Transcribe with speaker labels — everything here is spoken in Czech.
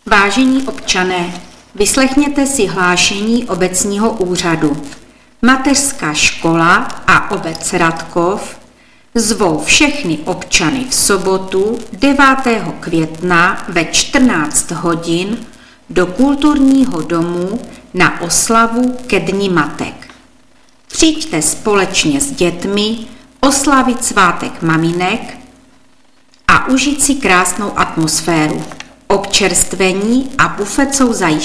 Speaker 1: Vážení občané, vyslechněte si hlášení obecního úřadu. Mateřská škola a obec Radkov zvou všechny občany v sobotu 9. května ve 14 hodin do kulturního domu na oslavu ke Dni matek. Přijďte společně s dětmi oslavit svátek maminek a užít si krásnou atmosféru. Občerstvení a bufet jsou zajištěny.